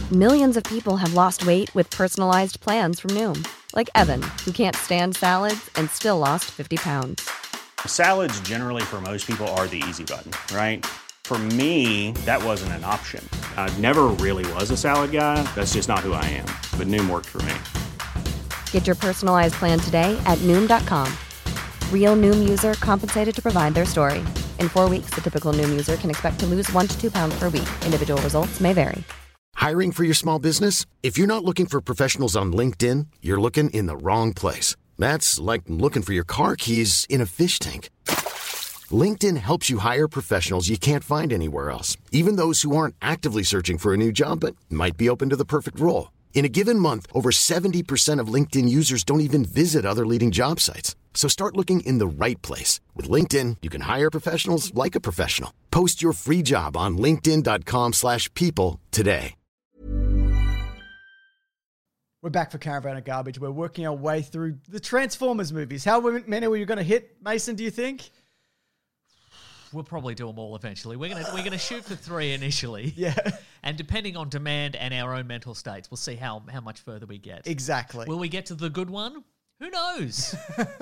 Millions of people have lost weight with personalized plans from Noom. Like Evan, who can't stand salads and still lost 50 pounds. Salads generally for most people are the easy button, right? For me, that wasn't an option. I never really was a salad guy. That's just not who I am. But Noom worked for me. Get your personalized plan today at Noom.com. Real Noom user compensated to provide their story. In 4 weeks, the typical Noom user can expect to lose 1 to 2 pounds per week. Individual results may vary. Hiring for your small business? If you're not looking for professionals on LinkedIn, you're looking in the wrong place. That's like looking for your car keys in a fish tank. LinkedIn helps you hire professionals you can't find anywhere else, even those who aren't actively searching for a new job but might be open to the perfect role. In a given month, over 70% of LinkedIn users don't even visit other leading job sites. So start looking in the right place. With LinkedIn, you can hire professionals like a professional. Post your free job on linkedin.com/people today. We're back for Caravan of Garbage. We're working our way through the Transformers movies. How many were you going to hit, Mason, do you think? We'll probably do them all eventually. We're gonna shoot for 3 initially. Yeah. And depending on demand and our own mental states, we'll see how much further we get. Exactly. Will we get to the good one? Who knows?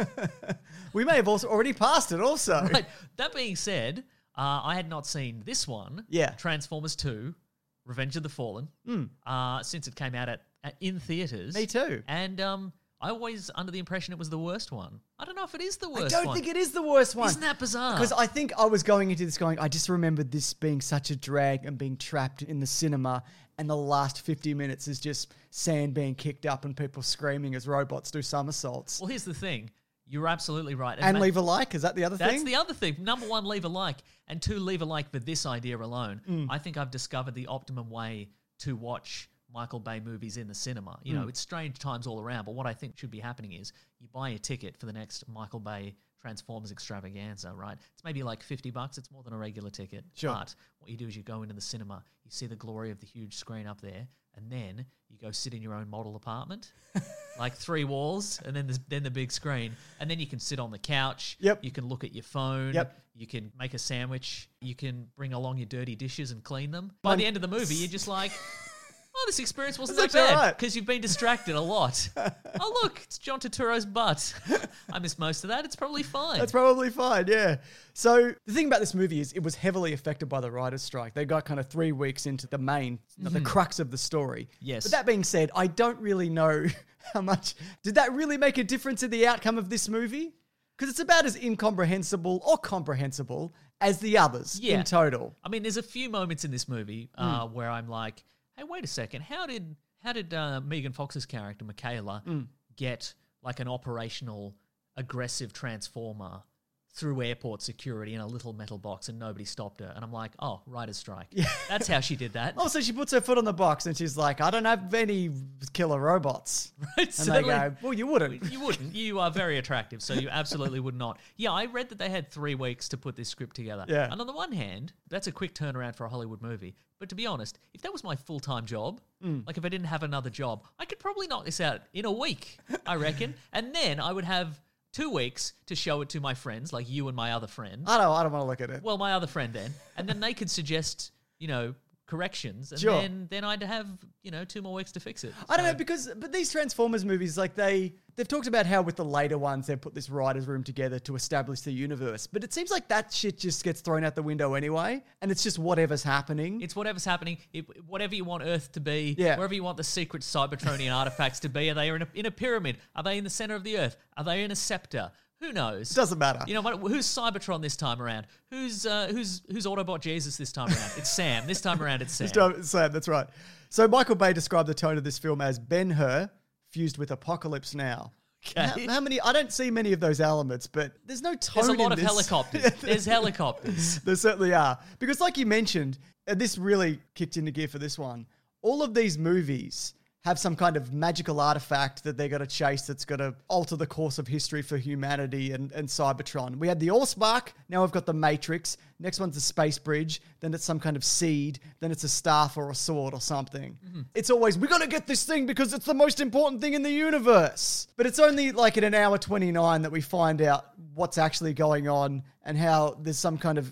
We may have also already passed it also. Right. That being said, I had not seen this one. Yeah. Transformers 2, Revenge of the Fallen, since it came out in theaters. Me too. And I always under the impression it was the worst one. I don't know if it is the worst one. I don't think it is the worst one. Isn't that bizarre? Because I think I was going into this I just remembered this being such a drag and being trapped in the cinema, and the last 50 minutes is just sand being kicked up and people screaming as robots do somersaults. Well, here's the thing. You're absolutely right. And leave a like, is that the other thing? That's the other thing. Number 1, leave a like. And 2, leave a like for this idea alone. I think I've discovered the optimum way to watch Michael Bay movies in the cinema. You know, it's strange times all around, but what I think should be happening is you buy a ticket for the next Michael Bay Transformers extravaganza, right? It's maybe like $50. It's more than a regular ticket. Sure. But what you do is you go into the cinema, you see the glory of the huge screen up there, and then you go sit in your own model apartment, like 3 walls, and then the big screen. And then you can sit on the couch. Yep. You can look at your phone. Yep. You can make a sandwich. You can bring along your dirty dishes and clean them. By the end of the movie, you're just like... Oh, this experience wasn't that bad because you've been distracted a lot. Oh, look, it's John Turturro's butt. I missed most of that. It's probably fine. That's probably fine, yeah. So the thing about this movie is it was heavily affected by the writer's strike. They got kind of 3 weeks into the main, the crux of the story. Yes. But that being said, I don't really know how much... Did that really make a difference in the outcome of this movie? Because it's about as incomprehensible or comprehensible as the others in total. I mean, there's a few moments in this movie where I'm like... Hey, wait a second. How did Megan Fox's character, Michaela, get like an operational aggressive transformer through airport security in a little metal box and nobody stopped her? And I'm like, oh, writer's strike. Yeah. That's how she did that. Oh, so she puts her foot on the box and she's like, I don't have any killer robots. Right. And So they go, well, you wouldn't. You wouldn't. You are very attractive, so you absolutely would not. Yeah, I read that they had 3 weeks to put this script together. Yeah. And on the one hand, that's a quick turnaround for a Hollywood movie. But to be honest, if that was my full-time job, like if I didn't have another job, I could probably knock this out in a week, I reckon. And then I would have 2 weeks to show it to my friends, like you and my other friend. I don't want to look at it. Well, my other friend then. And then they could suggest, corrections. And Sure. then I'd have, 2 more weeks to fix it. I don't know, but these Transformers movies, like they've talked about how with the later ones, they've put this writer's room together to establish the universe. But it seems like that shit just gets thrown out the window anyway. And it's just whatever's happening. It's whatever's happening. Whatever you want Earth to be, Yeah. wherever you want the secret Cybertronian artifacts to be. Are they in a pyramid? Are they in the center of the Earth? Are they in a scepter? Who knows? Doesn't matter. You know what? Who's Cybertron this time around? Who's Autobot Jesus this time around? It's Sam. This time around, it's Sam. Sam, that's right. So Michael Bay described the tone of this film as Ben-Hur fused with Apocalypse Now. Okay. How many? I don't see many of those elements, but there's no tone There's a lot in of this. helicopters. There's helicopters. There certainly are. Because like you mentioned, and this really kicked into gear for this one, all of these movies have some kind of magical artifact that they're going to chase that's going to alter the course of history for humanity and Cybertron. We had the Allspark, now we've got the Matrix, next one's the Space Bridge, then it's some kind of seed, then it's a staff or a sword or something. Mm-hmm. It's always, we got to get this thing because it's the most important thing in the universe. But it's only like in an hour 29 that we find out what's actually going on and how there's some kind of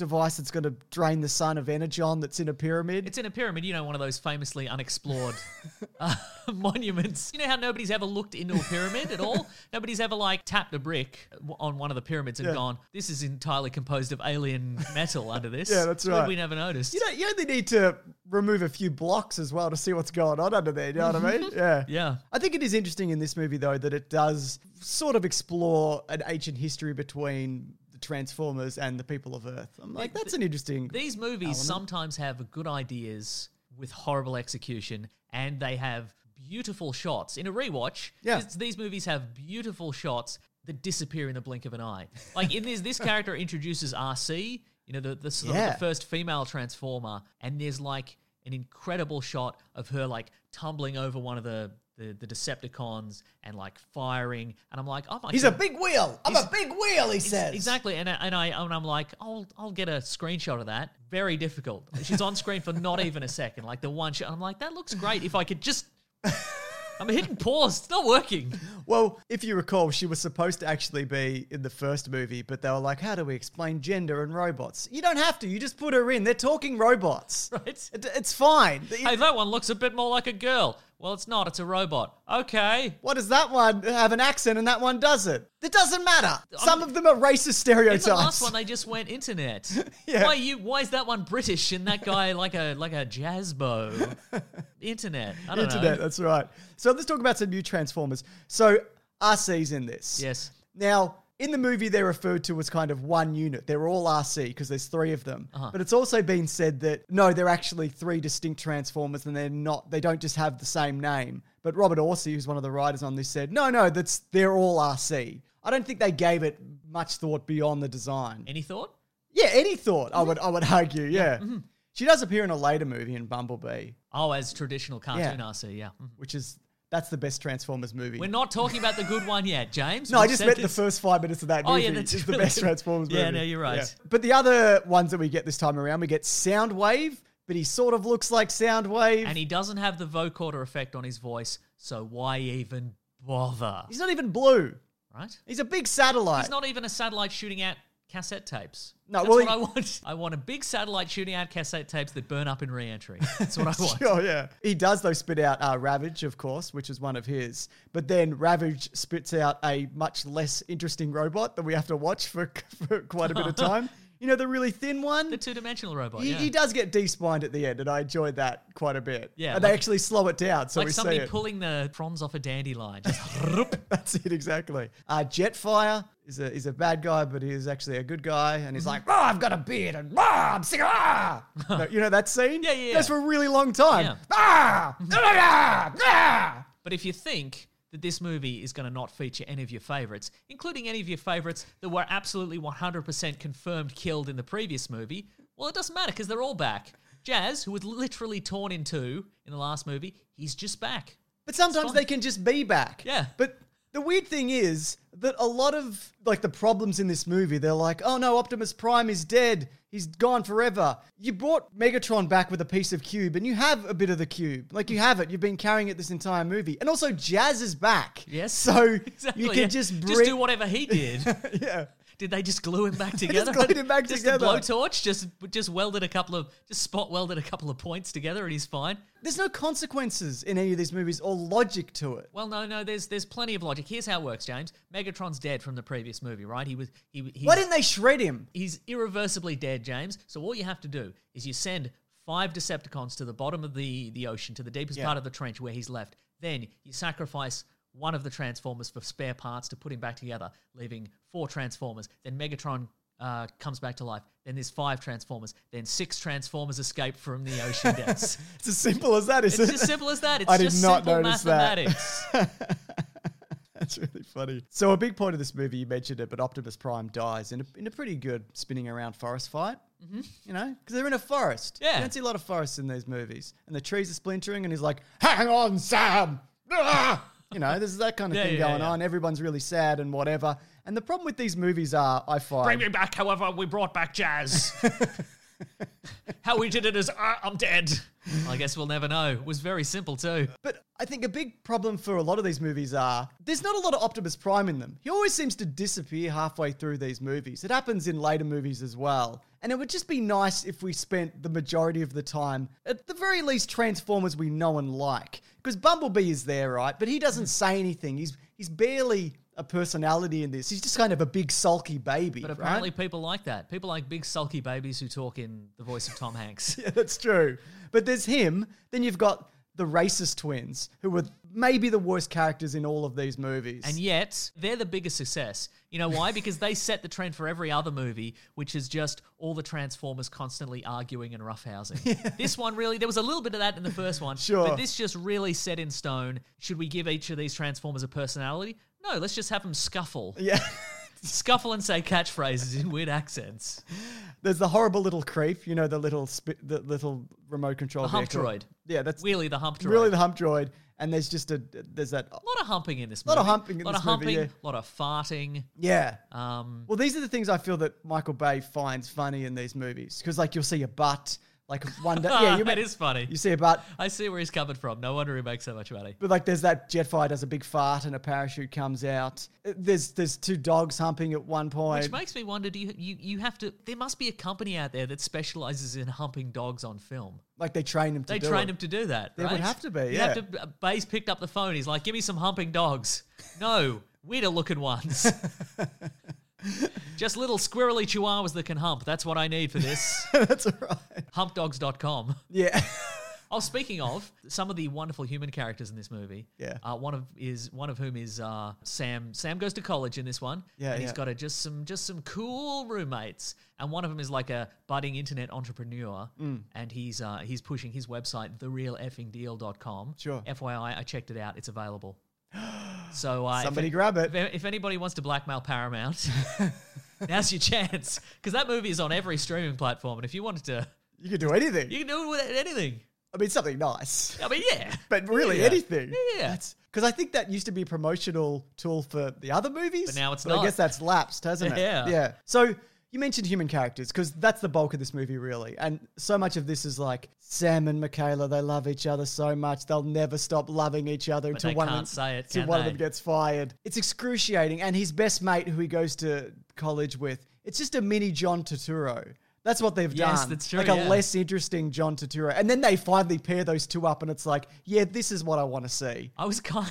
device that's going to drain the sun of Energon that's in a pyramid. It's in a pyramid, one of those famously unexplored monuments. You know how nobody's ever looked into a pyramid at all? Nobody's ever tapped a brick on one of the pyramids and gone, this is entirely composed of alien metal under this. Yeah, that's It's right. We never noticed. You only need to remove a few blocks as well to see what's going on under there. You know what I mean? Yeah. Yeah. I think it is interesting in this movie, though, that it does sort of explore an ancient history between the Transformers and the people of Earth. I'm like, that's an interesting... These movies sometimes have good ideas with horrible execution, and they have beautiful shots. In a rewatch, these movies have beautiful shots that disappear in the blink of an eye. Like in this character introduces RC, the sort of the first female Transformer, and there's an incredible shot of her tumbling over one of the Decepticons and firing, and I'm like, oh my! He's God. a big wheel. I'm a big wheel. He says exactly, and I'm like, I'll get a screenshot of that. Very difficult. She's on screen for not even a second. The one shot, I'm like, that looks great. If I could just. I'm hitting pause. It's not working. Well, if you recall, she was supposed to actually be in the first movie, but they were like, how do we explain gender and robots? You don't have to. You just put her in. They're talking robots. Right. It's fine. Hey, that one looks a bit more like a girl. Well, it's not. It's a robot. Okay. What does that one have an accent and that one doesn't? It doesn't matter. Some of them are racist stereotypes. In the last one, they just went internet. Yeah. Why is that one British and that guy like a jazzbo? Internet. I don't know. Internet, that's right. So let's talk about some new Transformers. So RC's in this. Yes. Now, in the movie, they're referred to as kind of one unit. They're all RC because there's three of them. But it's also been said that, no, they're actually three distinct Transformers and they don't just have the same name. But Robert Orci, who's one of the writers on this, said, no, they're all RC. I don't think they gave it much thought beyond the design. Any thought? Yeah, any thought, I would argue, yeah. She does appear in a later movie in Bumblebee. Oh, as traditional cartoon RC, yeah. Which is... That's the best Transformers movie. We're not talking about the good one yet, James. No, I just meant the first 5 minutes of that movie. Oh, yeah, that's is really the best good. Transformers movie. Yeah, no, you're right. Yeah. But the other ones that we get this time around, we get Soundwave, but he sort of looks like Soundwave. And he doesn't have the vocoder effect on his voice, so why even bother? He's not even blue. Right? He's a big satellite. He's not even a satellite shooting out cassette tapes. No, That's well, what I want. I want a big satellite shooting out cassette tapes that burn up in re-entry. That's what I want. Sure, yeah. He does, though, spit out Ravage, of course, which is one of his. But then Ravage spits out a much less interesting robot that we have to watch for quite a bit of time. You know, the really thin one? The two-dimensional robot, He does get de-spined at the end, and I enjoyed that quite a bit. Yeah, and they actually slow it down, so like we see somebody it. pulling the fronds off a dandelion. Just That's it, exactly. Jetfire is a bad guy, but he is actually a good guy, and he's like, I've got a beard, and I'm sick of No, you know that scene? Yeah. That's for a really long time. But if you think that this movie is going to not feature any of your favorites, including any of your favorites that were absolutely 100% confirmed killed in the previous movie, well, it doesn't matter because they're all back. Jazz, who was literally torn in two in the last movie, he's just back. But sometimes they can just be back. Yeah. But the weird thing is that a lot of the problems in this movie, they're like, oh no, Optimus Prime is dead. He's gone forever. You brought Megatron back with a piece of cube and you have a bit of the cube. You have it. You've been carrying it this entire movie. And also Jazz is back. Yes. So exactly, you can just bring... Just do whatever he did. Yeah. Did they just glue him back together? Just glued him back together. The blowtorch just welded spot welded a couple of points together and he's fine. There's no consequences in any of these movies or logic to it. Well, no, there's plenty of logic. Here's how it works, James. Megatron's dead from the previous movie, right? Why didn't they shred him? He's irreversibly dead, James. So all you have to do is you send 5 Decepticons to the bottom of the ocean, to the deepest part of the trench where he's left. Then you sacrifice one of the Transformers for spare parts to put him back together, leaving 4 Transformers. Then Megatron comes back to life. Then there's 5 Transformers. Then 6 Transformers escape from the ocean depths. It's as simple as that, isn't it? It's as simple as that. It's I did just not simple notice mathematics. That. That's really funny. So a big point of this movie, you mentioned it, but Optimus Prime dies in a pretty good spinning around forest fight. Mm-hmm. You know, because they're in a forest. Yeah. You don't see a lot of forests in these movies. And the trees are splintering and he's like, hang on, Sam! Ah! You know, there's that kind of thing going on. Everyone's really sad and whatever. And the problem with these movies are, I find... Bring me back, however, we brought back Jazz. How we did it is, I'm dead. I guess we'll never know. It was very simple too. But I think a big problem for a lot of these movies are there's not a lot of Optimus Prime in them. He always seems to disappear halfway through these movies. It happens in later movies as well. And it would just be nice if we spent the majority of the time, at the very least, Transformers we know and like. Because Bumblebee is there, right? But he doesn't say anything. He's barely a personality in this. He's just kind of a big sulky baby. But apparently people like that. People like big sulky babies who talk in the voice of Tom Hanks. Yeah, that's true. But there's him. Then you've got the racist twins, who were maybe the worst characters in all of these movies. And yet, they're the biggest success. You know why? Because they set the trend for every other movie, which is just all the Transformers constantly arguing and roughhousing. Yeah. This one really, there was a little bit of that in the first one. Sure. But this just really set in stone. Should we give each of these Transformers a personality? No, let's just have them scuffle. Yeah. Scuffle and say catchphrases in weird accents. There's the horrible little creep, you know, the little remote control The hump vehicle. droid. Yeah, that's Wheelie the hump droid. really the hump droid. And there's just there's that. A lot of humping in this A lot movie. of humping in a lot this of humping, movie, yeah. a lot of farting. Yeah. Well, these are the things I feel that Michael Bay finds funny in these movies. Because, like, you'll see a butt. Like, one day. Yeah, That is funny. You see a butt. I see where he's coming from. No wonder he makes so much money. But, like, there's that Jetfire does a big fart and a parachute comes out. There's two dogs humping at one point. Which makes me wonder, you have to... There must be a company out there that specializes in humping dogs on film. Like, they train them to do it. They trained him to do that, There right? would have to be, You yeah. have to... Bay's picked up the phone. He's like, give me some humping dogs. No, weirder looking ones. Just little squirrely chihuahuas that can hump. That's what I need for this. That's right. Humpdogs.com. Yeah. Oh, speaking of some of the wonderful human characters in this movie, Yeah. one of whom is Sam. Sam goes to college in this one, Yeah, and he's yeah. got just some cool roommates, and one of them is like a budding internet entrepreneur, and he's pushing his website, therealeffingdeal.com. Sure. FYI, I checked it out; it's available. So Somebody grab it. If anybody wants to blackmail Paramount, now's your chance, because that movie is on every streaming platform, and if you wanted to, You can do anything. you can do it with anything. I mean, something nice. I mean, yeah. But really, Yeah. anything. Yeah. Because I think that used to be a promotional tool for the other movies. But now it's I not. guess that's lapsed, hasn't it? Yeah. Yeah. So you mentioned human characters because that's the bulk of this movie, really. And so much of this is like Sam and Michaela, they love each other so much. They'll never stop loving each other But until they one, can't say it, until can one of they? them gets fired. It's excruciating. And his best mate, who he goes to college with, it's just a mini John Turturro. That's what they've done. Yes, that's true, Like yeah. a less interesting John Turturro. And then they finally pair those two up and it's like, yeah, this is what I want to see. I was kind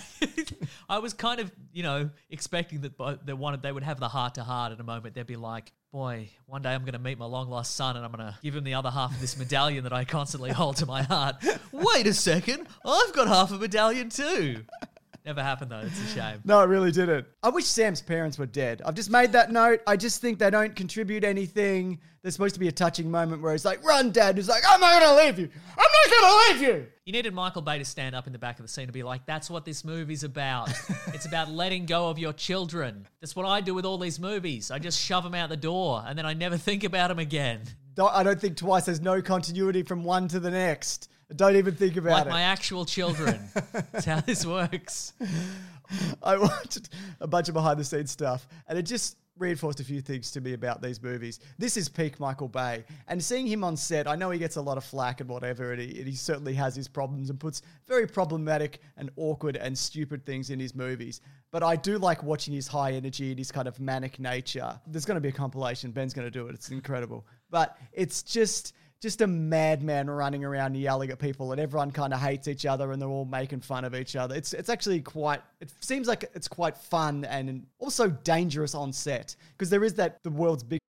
of, expecting that they would have the heart to heart at a moment. They'd be like, boy, one day I'm going to meet my long lost son and I'm going to give him the other half of this medallion that I constantly hold to my heart. Wait a second, I've got half a medallion too. Never happened though. It's a shame. No, it really didn't. I wish Sam's parents were dead. I've just made that note. I just think they don't contribute anything. There's supposed to be a touching moment where he's like, run, Dad. He's like, I'm not going to leave you. I'm not going to leave you. You needed Michael Bay to stand up in the back of the scene and be like, that's what this movie's about. It's about letting go of your children. That's what I do with all these movies. I just shove them out the door and then I never think about them again. I don't think twice. There's no continuity from one to the next. Don't even think about Like it. my actual children. That's how this works. I watched a bunch of behind the scenes stuff and it just reinforced a few things to me about these movies. This is peak Michael Bay. And seeing him on set, I know he gets a lot of flack and whatever, and he certainly has his problems and puts very problematic and awkward and stupid things in his movies. But I do like watching his high energy and his kind of manic nature. There's going to be a compilation. Ben's going to do it. It's incredible. But it's just a madman running around yelling at people and everyone kind of hates each other and they're all making fun of each other. It's actually it seems like it's quite fun and also dangerous on set because there is the world's big.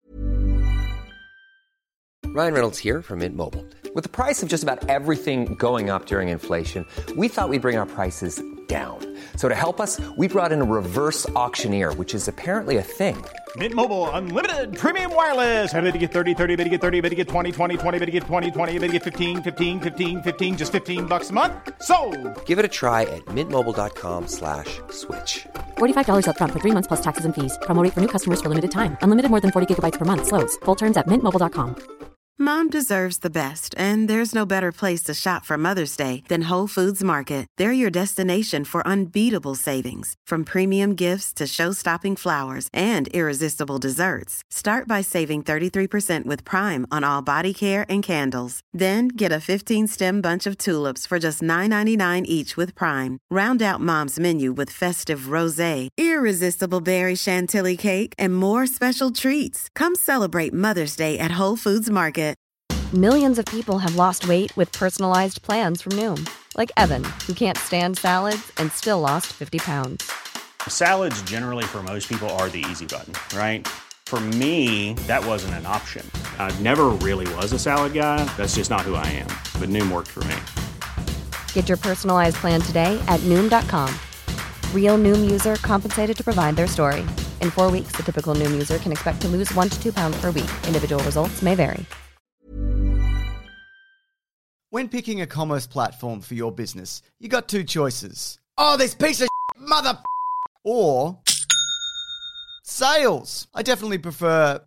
Ryan Reynolds here from Mint Mobile. With the price of just about everything going up during inflation, we thought we'd bring our prices down. So to help us, we brought in a reverse auctioneer, which is apparently a thing. Mint Mobile Unlimited Premium Wireless. How to get 30, 30, bit to get 30, bit to get 20, 20, 20, bit to get 20, 20, bit to get 15, 15, 15, 15, just $15 a month? Sold! Give it a try at mintmobile.com/switch. $45 up front for 3 months plus taxes and fees. Promo rate for new customers for limited time. Unlimited more than 40 gigabytes per month slows. Full terms at mintmobile.com. Mom deserves the best, and there's no better place to shop for Mother's Day than Whole Foods Market. They're your destination for unbeatable savings, from premium gifts to show-stopping flowers and irresistible desserts. Start by saving 33% with Prime on all body care and candles. Then get a 15-stem bunch of tulips for just $9.99 each with Prime. Round out Mom's menu with festive rosé, irresistible berry chantilly cake, and more special treats. Come celebrate Mother's Day at Whole Foods Market. Millions of people have lost weight with personalized plans from Noom, like Evan, who can't stand salads and still lost 50 pounds. Salads generally for most people are the easy button, right? For me, that wasn't an option. I never really was a salad guy. That's just not who I am. But Noom worked for me. Get your personalized plan today at Noom.com. Real Noom user compensated to provide their story. In 4 weeks, the typical Noom user can expect to lose 1 to 2 pounds per week. Individual results may vary. When picking a commerce platform for your business, you got two choices. Oh, this piece of mother... Or... sales. I definitely prefer...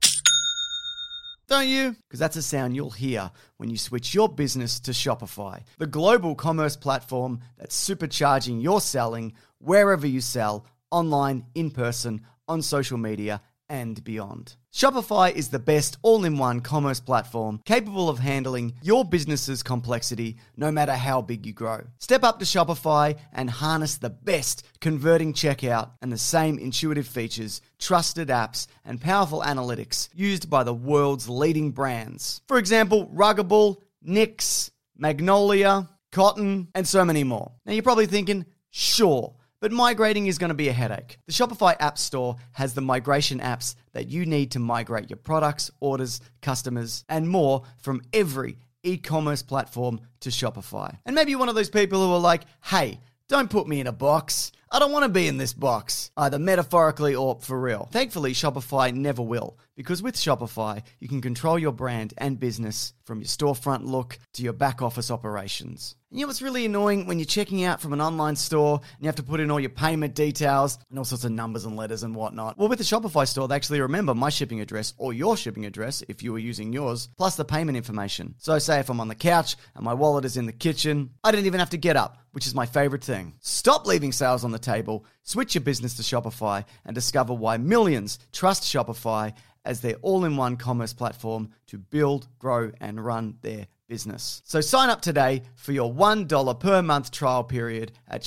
Don't you? Because that's a sound you'll hear when you switch your business to Shopify, the global commerce platform that's supercharging your selling wherever you sell, online, in person, on social media, and beyond. Shopify is the best all-in-one commerce platform capable of handling your business's complexity no matter how big you grow. Step up to Shopify and harness the best converting checkout and the same intuitive features, trusted apps, and powerful analytics used by the world's leading brands. For example, Ruggable, Nix, Magnolia, Cotton, and so many more. Now you're probably thinking, sure, but migrating is going to be a headache. The Shopify App Store has the migration apps that you need to migrate your products, orders, customers, and more from every e-commerce platform to Shopify. And maybe you're one of those people who are like, hey, don't put me in a box. I don't want to be in this box, either metaphorically or for real. Thankfully, Shopify never will, because with Shopify, you can control your brand and business from your storefront look to your back office operations. And you know what's really annoying? When you're checking out from an online store and you have to put in all your payment details and all sorts of numbers and letters and whatnot. Well, with the Shopify store, they actually remember my shipping address or your shipping address if you were using yours, plus the payment information. So say if I'm on the couch and my wallet is in the kitchen, I don't even have to get up, which is my favorite thing. Stop leaving sales on the table, switch your business to Shopify, and discover why millions trust Shopify as their all-in-one commerce platform to build, grow, and run their business. So sign up today for your $1 per month trial period at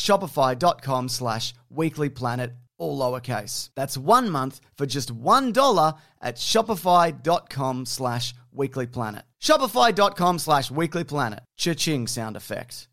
shopify.com/weeklyplanet, all lowercase. That's 1 month for just $1 at shopify.com/weeklyplanet. Shopify.com/weeklyplanet. Cha-ching sound effect.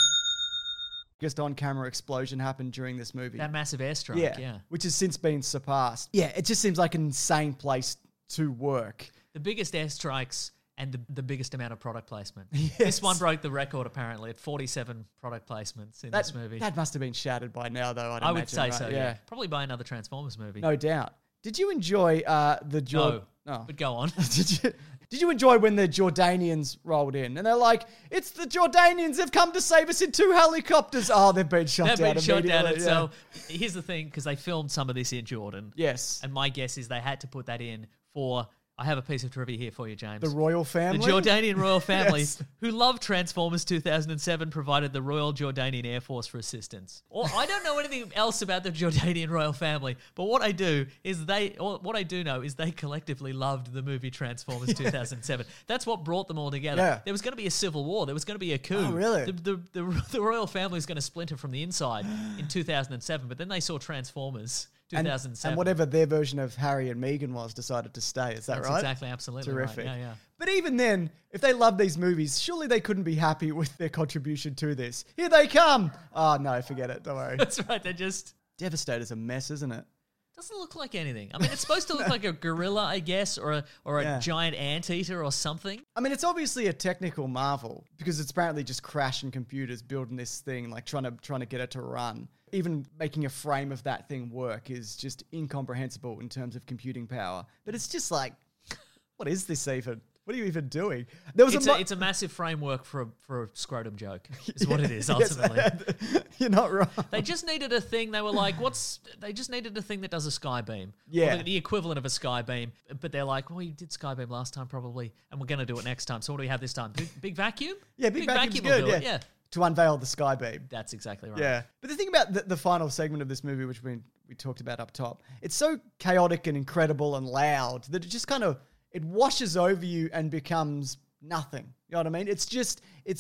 Just on-camera explosion happened during this movie. That massive airstrike, yeah. Which has since been surpassed. Yeah, it just seems like an insane place to work. The biggest airstrikes and the biggest amount of product placement. Yes. This one broke the record, apparently, at 47 product placements in this movie. That must have been shattered by now, though, I would say so, yeah. Probably by another Transformers movie. No doubt. Did you enjoy No, but go on. Did you enjoy when the Jordanians rolled in? And they're like, it's the Jordanians, they've come to save us in 2 helicopters. Oh, they've been shot down immediately. So here's the thing, because they filmed some of this in Jordan. Yes. And my guess is they had to put that in for... I have a piece of trivia here for you, James. The royal family? The Jordanian royal family, Yes. who loved Transformers 2007, provided the Royal Jordanian Air Force for assistance. Or I don't know anything else about the Jordanian royal family, but what I do know is they collectively loved the movie Transformers 2007. That's what brought them all together. Yeah. There was going to be a civil war. There was going to be a coup. Oh, really? The royal family was going to splinter from the inside in 2007, but then they saw Transformers 2007. And whatever their version of Harry and Meghan was decided to stay. Is that That's right? exactly, absolutely Terrific. right. Yeah. But even then, if they love these movies, surely they couldn't be happy with their contribution to this. Here they come. Oh, no, forget it. Don't worry. That's right. They're just... Devastator's a mess, isn't it? Doesn't look like anything. I mean, it's supposed to look like a gorilla, I guess, or a Yeah. giant anteater or something. I mean, it's obviously a technical marvel because it's apparently just crashing computers building this thing, like trying to get it to run. Even making a frame of that thing work is just incomprehensible in terms of computing power. But it's just like, what is this even? What are you even doing? There was it's a massive framework for a scrotum joke, is what it is, ultimately. You're not wrong. They just needed a thing. They were like, they just needed a thing that does a sky beam. Yeah. Or the equivalent of a sky beam. But they're like, well, you did sky beam last time probably, and we're going to do it next time. So what do we have this time? Big vacuum? Yeah, big vacuum's vacuum will good, do it, yeah. yeah. To unveil the sky beam. That's exactly right. Yeah. But the thing about the final segment of this movie, which we talked about up top, it's so chaotic and incredible and loud that it just kind of, it washes over you and becomes nothing. You know what I mean? It's just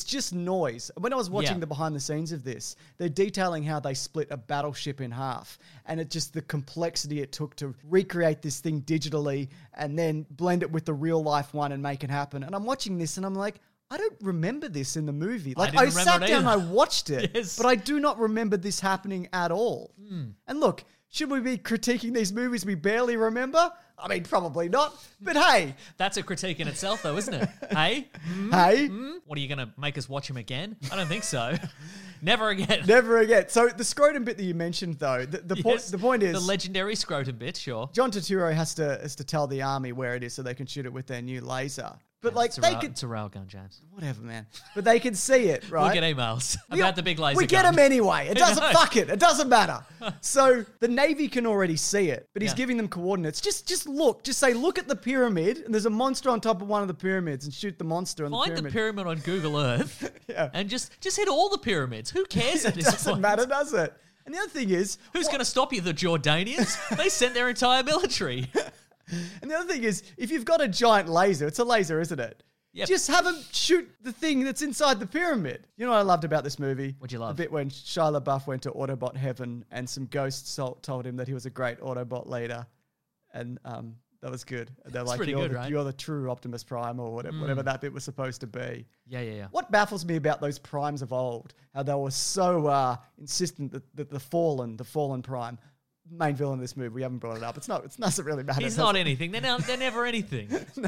noise. When I was watching the behind the scenes of this, they're detailing how they split a battleship in half, and it just the complexity it took to recreate this thing digitally and then blend it with the real life one and make it happen. And I'm watching this and I'm like, I don't remember this in the movie. Like I sat down and I watched it, but I do not remember this happening at all. And look, should we be critiquing these movies we barely remember? I mean, probably not. But hey. That's a critique in itself, though, isn't it? Hey? Hey? What, are you going to make us watch him again? I don't think so. Never again. Never again. So the scrotum bit that you mentioned, though, the point is... The legendary scrotum bit, sure. John Turturro has to tell the army where it is so they can shoot it with their new laser. But it's a railgun, James. Whatever, man. But they can see it, right? We'll get emails about the big laser We get gun. them anyway. It doesn't, fuck it. It doesn't matter. So the Navy can already see it, but he's giving them coordinates. Just look. Just say, look at the pyramid, and there's a monster on top of one of the pyramids, and shoot the monster on the pyramid. Find the pyramid on Google Earth, and just hit all the pyramids. Who cares at this point? It doesn't matter, does it? And the other thing is... Who's going to stop you? The Jordanians? They sent their entire military. And the other thing is, if you've got a giant laser, it's a laser, isn't it? Yep. Just have him shoot the thing that's inside the pyramid. You know what I loved about this movie? What'd you love? The bit when Shia LaBeouf went to Autobot heaven and some ghosts told him that he was a great Autobot leader. And that was good. And they're like, you're the true Optimus Prime or whatever that bit was supposed to be. Yeah. What baffles me about those primes of old, how they were so insistent that the fallen prime, main villain of this movie, we haven't brought it up. It doesn't really matter. He's not anything. They're never anything. No.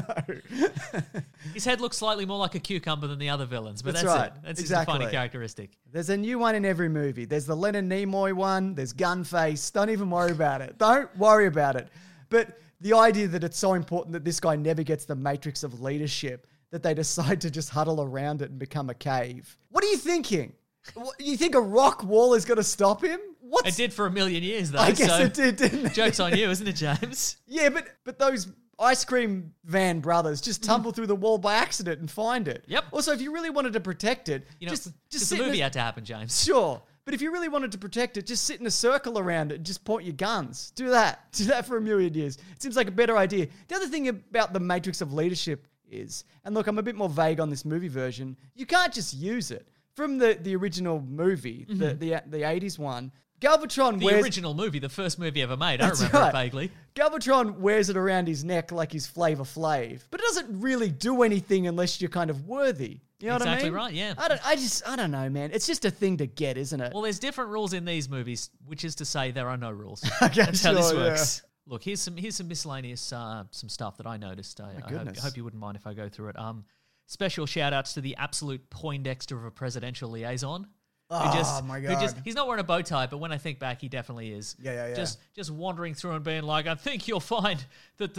His head looks slightly more like a cucumber than the other villains, but that's right. it. That's Exactly. his defining characteristic. There's a new one in every movie. There's the Leonard Nimoy one. There's Gunface. Don't even worry about it. Don't worry about it. But the idea that it's so important that this guy never gets the matrix of leadership that they decide to just huddle around it and become a cave. What are you thinking? You think a rock wall is going to stop him? It did for a million years, though. I guess it did, didn't it? Joke's on you, isn't it, James? Yeah, but those ice cream van brothers just tumble through the wall by accident and find it. Yep. Also, if you really wanted to protect it, just sit the in movie had to happen, James. Sure. But if you really wanted to protect it, just sit in a circle around it and just point your guns. Do that. Do that for a million years. It seems like a better idea. The other thing about the matrix of leadership is, and look, I'm a bit more vague on this movie version, you can't just use it. From the original movie, the 80s one, Galvatron wears... The original movie, the first movie ever made. I remember it vaguely. Galvatron wears it around his neck like he's Flavor Flav, but it doesn't really do anything unless you're kind of worthy. You know what I mean? Exactly right, yeah. I don't know, man. It's just a thing to get, isn't it? Well, there's different rules in these movies, which is to say there are no rules. Okay, That's how this sure, works. Look, here's some miscellaneous some stuff that I noticed. I hope you wouldn't mind if I go through it. Special shout outs to the absolute Poindexter of a presidential liaison. Oh my God. He's not wearing a bow tie, but when I think back, he definitely is. Yeah. Just wandering through and being like, I think you'll find that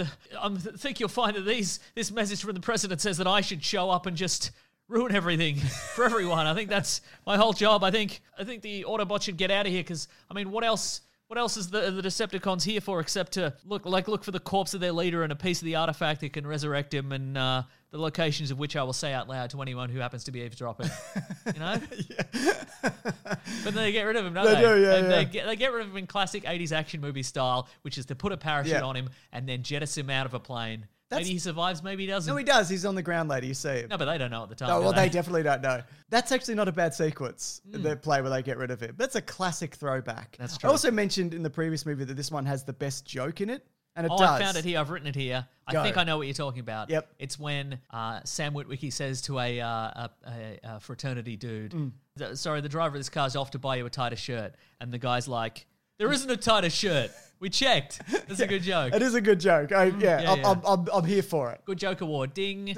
this message from the president says that I should show up and just ruin everything for everyone. I think that's my whole job. I think the Autobots should get out of here because, I mean, what else is the Decepticons here for except to look for the corpse of their leader and a piece of the artifact that can resurrect him and the locations of which I will say out loud to anyone who happens to be eavesdropping. You know? But then they get rid of him, don't they? They do, yeah. They get rid of him in classic 80s action movie style, which is to put a parachute on him and then jettison him out of a plane. Maybe he survives, maybe he doesn't. No, he does. He's on the ground later. You see him. No, but they don't know at the time. Oh, well, they definitely don't know. That's actually not a bad sequence, the play where they get rid of him. That's a classic throwback. That's true. I also mentioned in the previous movie that this one has the best joke in it. And it does. I found it here. I've written it here. Go. I think I know what you're talking about. Yep. It's when Sam Witwicky says to a fraternity dude, sorry, the driver of this car is off to buy you a tighter shirt. And the guy's like, there isn't a tighter shirt. We checked. That's a good joke. It is a good joke. I'm here for it. Good joke award. Ding.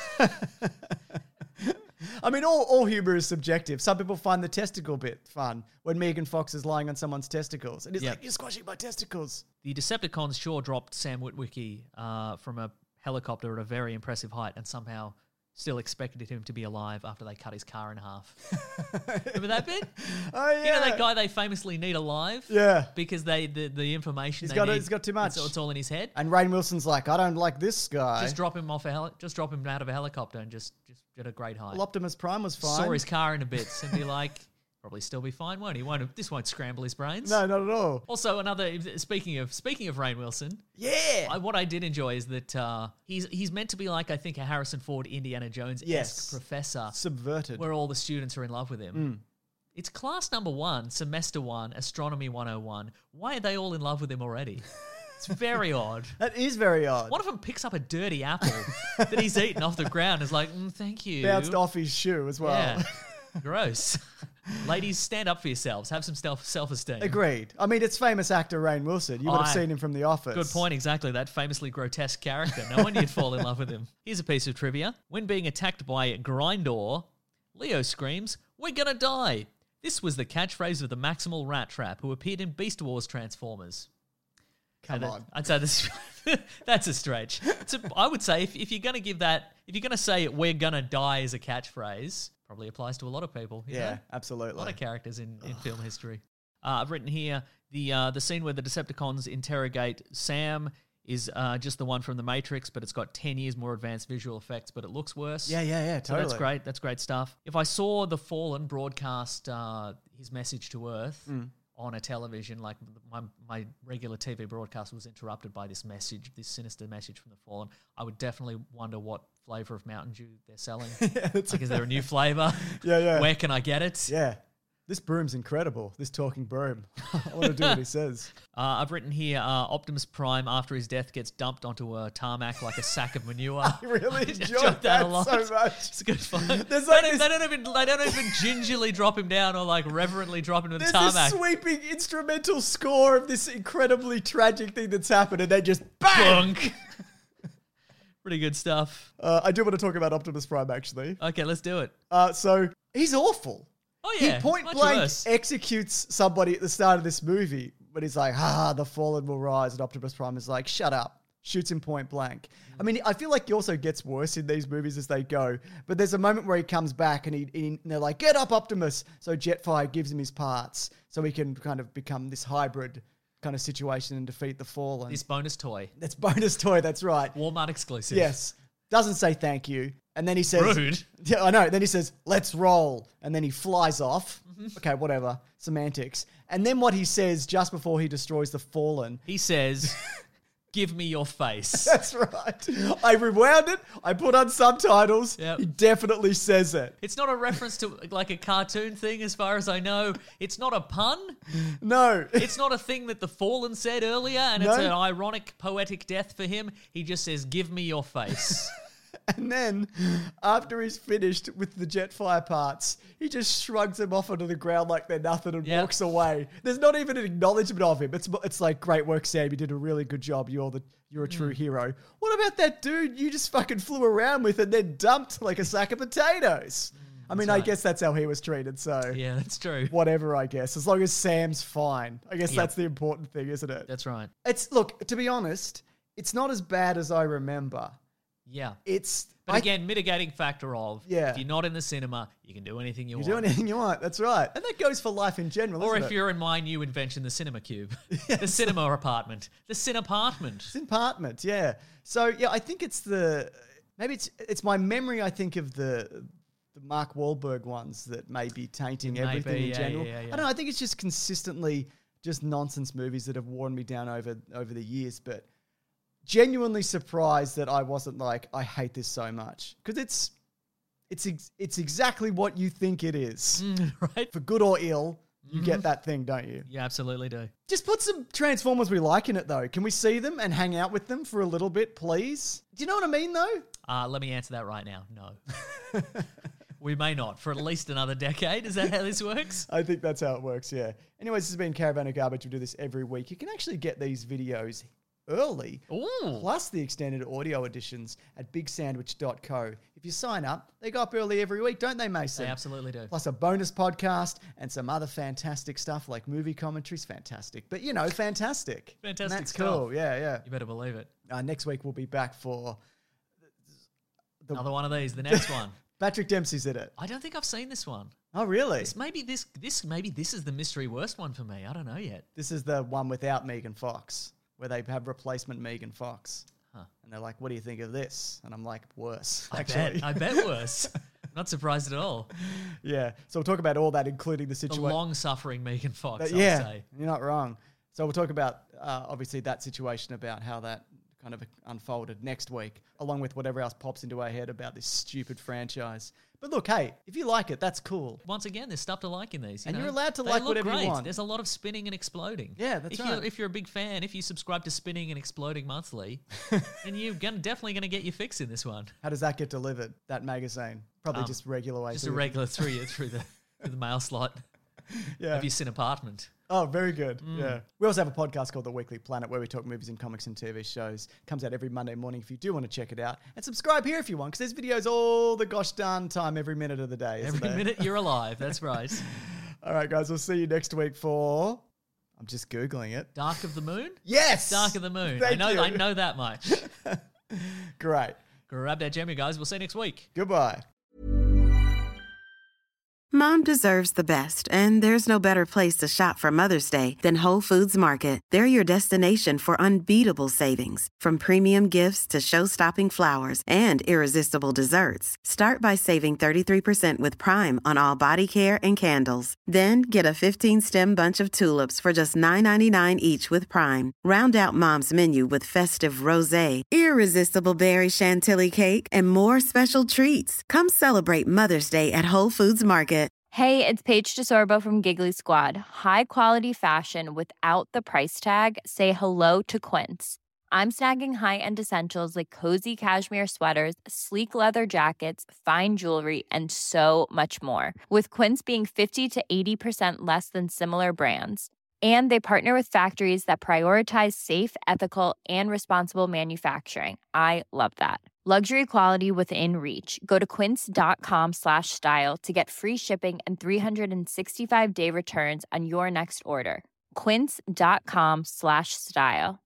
I mean, all humor is subjective. Some people find the testicle bit fun when Megan Fox is lying on someone's testicles. And he's like, you're squashing my testicles. The Decepticons sure dropped Sam Witwicky from a helicopter at a very impressive height and somehow still expected him to be alive after they cut his car in half. Remember that bit? Oh, yeah. You know that guy they famously need alive? Yeah. Because the information He's got too much. It's all in his head. And Rainn Wilson's like, I don't like this guy. Just drop him out of a helicopter and just at a great height. Well, Optimus Prime was fine. Saw his car into bits and be like, probably still be fine, won't he? This won't scramble his brains. No, not at all. Also, speaking of Rainn Wilson, yeah. What I did enjoy is that he's meant to be like, I think, a Harrison Ford, Indiana Jones-esque professor, subverted, where all the students are in love with him. It's class number 1, semester 1, astronomy 101. Why are they all in love with him already? It's very odd. That is very odd. One of them picks up a dirty apple that he's eaten off the ground. Is like, thank you. Bounced off his shoe as well. Yeah. Gross. Ladies, stand up for yourselves. Have some self-esteem. Agreed. I mean, it's famous actor Rainn Wilson. You would have seen him from The Office. Good point, exactly. That famously grotesque character. No wonder you'd fall in love with him. Here's a piece of trivia. When being attacked by Grindor, Leo screams, "We're gonna die." This was the catchphrase of the Maximal Rat Trap, who appeared in Beast Wars Transformers. Come on. I'd say that's a stretch. I would say if you're going to give that, if you're going to say "we're going to die" as a catchphrase, probably applies to a lot of people. You know? Absolutely. A lot of characters in film history. I've written here the scene where the Decepticons interrogate Sam is just the one from The Matrix, but it's got 10 years more advanced visual effects, but it looks worse. Yeah, So totally. that's great. That's great stuff. If I saw the Fallen broadcast his message to Earth on a television, like my regular TV broadcast was interrupted by this sinister message from the Fallen, I would definitely wonder what flavor of Mountain Dew they're selling. Like, is there a new flavor? Yeah. Where can I get it? Yeah. This broom's incredible, this talking broom. I want to do what he says. I've written here, Optimus Prime, after his death, gets dumped onto a tarmac like a sack of manure. I really enjoyed that a lot. so much. It's good fun. There's They don't even gingerly drop him down or like reverently drop him to the tarmac. There's this sweeping instrumental score of this incredibly tragic thing that's happened, and they just bang! Bunk. Pretty good stuff. I do want to talk about Optimus Prime, actually. Okay, let's do it. So, he's awful. Oh, yeah. He point much blank worse. executes somebody at the start of this movie, but he's like, the Fallen will rise, and Optimus Prime is like, shut up. Shoots him point blank. I mean, I feel like he also gets worse in these movies as they go, but there's a moment where he comes back and they're like, get up, Optimus! So Jetfire gives him his parts so he can kind of become this hybrid kind of situation and defeat the Fallen. This bonus toy. That's bonus toy, that's right. Walmart exclusive. Yes. Doesn't say thank you. And then he says... Rude. Yeah, I know. Then he says, let's roll. And then he flies off. Okay, whatever. Semantics. And then what he says just before he destroys the Fallen... He says, give me your face. That's right. I rewound it. I put on subtitles. Yep. He definitely says it. It's not a reference to like a cartoon thing as far as I know. It's not a pun. No. It's not a thing that the Fallen said earlier, and it's No. an ironic, poetic death for him. He just says, give me your face. And then, after he's finished with the Jetfire parts, he just shrugs them off onto the ground like they're nothing and Yep. walks away. There's not even an acknowledgement of him. It's like, great work, Sam. You did a really good job. You're a true hero. What about that dude you just fucking flew around with and then dumped like a sack of potatoes? I mean, I guess that's how he was treated, so... Yeah, that's true. Whatever, I guess. As long as Sam's fine. I guess Yep. that's the important thing, isn't it? That's right. Look, to be honest, it's not as bad as I remember. Yeah. But again, mitigating factor of, Yeah. if you're not in the cinema, you can do anything you You want. do anything you want. That's right. And that goes for life in general, Or isn't if it? you're in my new invention, the Cinema Cube. The cinema apartment. The Cinepartment. It's apartment, yeah. So, yeah, I think it's maybe it's my memory, I think, of the Mark Wahlberg ones that may be tainting It may everything be, in yeah, general. yeah, yeah. I don't know, I think it's just consistently just nonsense movies that have worn me down over the years, but genuinely surprised that I wasn't like, I hate this so much. Because it's exactly what you think it is. Right? For good or ill, you get that thing, don't you? You absolutely do. Just put some Transformers we like in it, though. Can we see them and hang out with them for a little bit, please? Do you know what I mean, though? Let me answer that right now. No. We may not for at least another decade. Is that how this works? I think that's how it works, yeah. Anyways, this has been Caravan of Garbage. We do this every week. You can actually get these videos early, Ooh. plus the extended audio editions at bigsandwich.co. If you sign up, they go up early every week, don't they, Mason? They absolutely do. Plus a bonus podcast and some other fantastic stuff like movie commentaries. Fantastic. But, fantastic. Fantastic And that's stuff. cool. Yeah, yeah. You better believe it. Next week we'll be back for Another one of these. The next one. Patrick Dempsey's in it. I don't think I've seen this one. Oh, really? Maybe this is the mystery worst one for me. I don't know yet. This is the one without Megan Fox, where they have replacement Megan Fox. Huh. And they're like, what do you think of this? And I'm like, worse, actually. I bet worse. Not surprised at all. Yeah. So we'll talk about all that, including the situation. The long-suffering Megan Fox, I'll say. You're not wrong. So we'll talk about, obviously, that situation, about how that kind of unfolded next week, along with whatever else pops into our head about this stupid franchise. But look, hey, if you like it, that's cool. Once again, there's stuff to like in these. You're allowed to like whatever you want. There's a lot of spinning and exploding. Yeah, that's right. If you're a big fan, if you subscribe to Spinning and Exploding monthly, then you're definitely going to get your fix in this one. How does that get delivered, that magazine? Probably just regular way. Just a regular through the mail slot of your Cine apartment. Oh, very good. Yeah. We also have a podcast called The Weekly Planet where we talk movies and comics and TV shows. Comes out every Monday morning if you do want to check it out. And subscribe here if you want, because there's videos all the gosh darn time, every minute of the day. Every minute you're alive. That's right. All right, guys. We'll see you next week for... I'm just Googling it. Dark of the Moon? Yes! Dark of the Moon. Thank you. I know that much. Great. Grab that jammy, guys. We'll see you next week. Goodbye. Mom deserves the best, and there's no better place to shop for Mother's Day than Whole Foods Market. They're your destination for unbeatable savings, from premium gifts to show-stopping flowers and irresistible desserts. Start by saving 33% with Prime on all body care and candles. Then get a 15-stem bunch of tulips for just $9.99 each with Prime. Round out Mom's menu with festive rosé, irresistible berry chantilly cake, and more special treats. Come celebrate Mother's Day at Whole Foods Market. Hey, it's Paige DeSorbo from Giggly Squad. High quality fashion without the price tag. Say hello to Quince. I'm snagging high-end essentials like cozy cashmere sweaters, sleek leather jackets, fine jewelry, and so much more. With Quince being 50 to 80% less than similar brands. And they partner with factories that prioritize safe, ethical, and responsible manufacturing. I love that. Luxury quality within reach. Go to quince.com/style to get free shipping and 365-day returns on your next order. Quince.com/style.